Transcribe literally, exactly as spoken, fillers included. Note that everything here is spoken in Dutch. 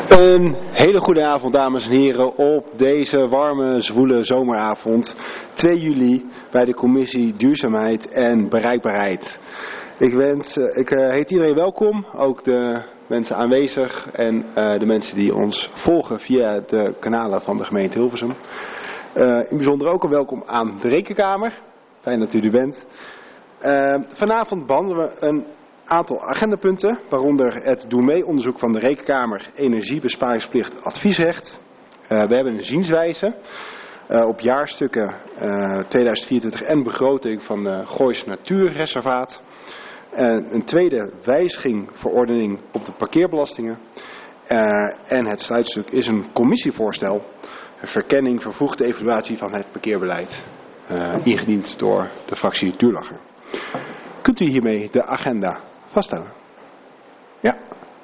Een hele goede avond, dames en heren, op deze warme, zwoele zomeravond, twee juli, bij de Commissie Duurzaamheid en Bereikbaarheid. Ik, wens, ik uh, heet iedereen welkom, ook de mensen aanwezig en uh, de mensen die ons volgen via de kanalen van de gemeente Hilversum. Uh, in bijzonder ook een welkom aan de Rekenkamer. Fijn dat u er bent. Uh, vanavond behandelen we een aantal agendapunten, waaronder het Doe Mee onderzoek van de Rekenkamer, energiebesparingsplicht, adviesrecht. Uh, we hebben een zienswijze uh, op jaarstukken uh, tweeduizend vierentwintig en begroting van de Goois Natuurreservaat. Uh, een tweede wijziging verordening op de parkeerbelastingen. Uh, en het sluitstuk is een commissievoorstel, een verkenning vervroegde evaluatie van het parkeerbeleid, uh, ingediend door de fractie Duurlacher. Kunt u hiermee de agenda vaststellen?